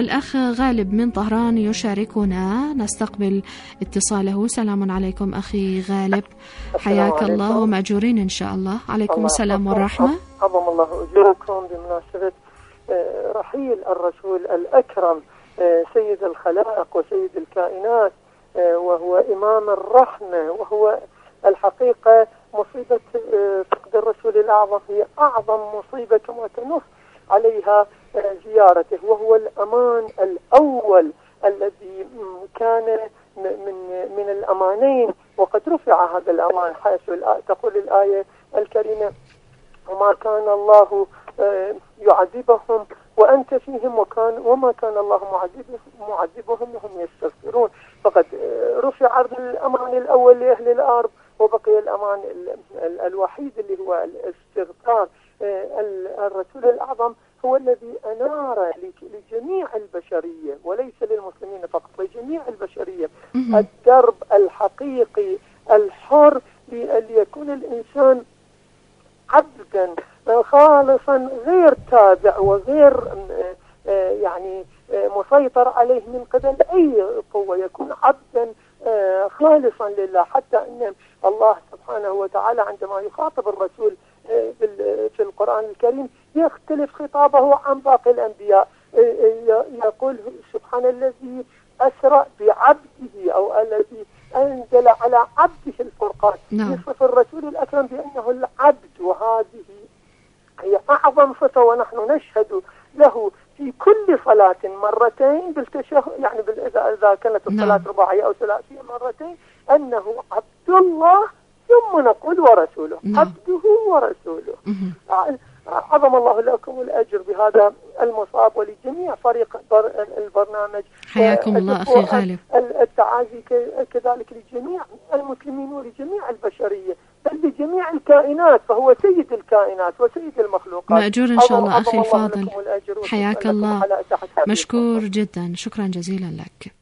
الأخ غالب من طهران يشاركنا، نستقبل اتصاله. سلام عليكم أخي غالب، حياك الله ومأجورين إن شاء الله. عليكم السلام والرحمة. عظم الله أجوركم بمناسبة رحيل الرسول الأكرم سيد الخلائق وسيد الكائنات، وهو إمام الرحمة، وهو الحقيقة مصيبة فقد الرسول الأعظم هي أعظم مصيبة كما تنص عليها زيارته، وهو الأمان الأول الذي كان من الأمانين، وقد رفع هذا الأمان حيث تقول الآية الكريمة: وما كان الله يعذبهم وأنت فيهم وما كان الله معذبهم وهم يستغفرون. فقد رفع الأمان الأول لأهل الأرض، وبقي الأمان الوحيد اللي هو الاستغفار. الرسول الأعظم هو الذي أنار لجميع البشرية وليس للمسلمين فقط، لجميع البشرية الدرب الحقيقي الحر ليكون الإنسان عبدا خالصا غير تابع وغير يعني مسيطر عليه من قبل أي قوة، يكون عبدا خالصا لله. حتى أن الله سبحانه وتعالى عندما يخاطب الرسول في القرآن الكريم يختلف خطابه عن باقي الأنبياء، يقول سبحان الذي أسرى بعبده أو الذي أنزل على عبده الفرقان. يصف الرسول الأكرم بأنه العبد، وهذه هي أعظم صفة، ونحن نشهد له في كل صلاة مرتين بالتشهد، يعني إذا كانت الصلاة رباعية أو ثلاثية مرتين، أنه عبد الله ثم نقول ورسوله. عبده ورسوله. عظم الله لكم الأجر بهذا المصاب، ولجميع فريق البرنامج حياكم الله أخي غالب. التعازي كذلك لجميع المسلمين ولجميع البشرية، بل لجميع الكائنات، فهو سيد الكائنات وسيد المخلوقات. مأجور إن شاء الله أخي الفاضل، حياك الله، مشكور جدا، شكرا جزيلا لك.